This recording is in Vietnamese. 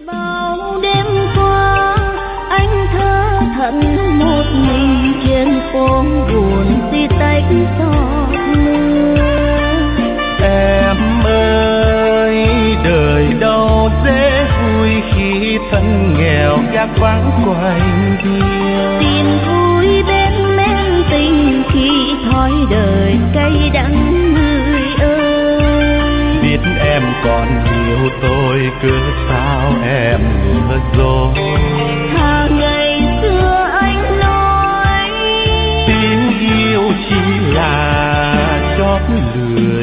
Bao đêm qua anh thơ thẫn một mình trên phố buồn si tách giọt mưa. Em ơi đời đâu dễ vui khi thân nghèo gác vắng quanh kia. Tìm vui bên men tình khi thói đời cay đắng người ơi. Biết em còn yêu tôi cứ sao em lừa dối. Thà ngày xưa anh nói Tình yêu chỉ là chót lừa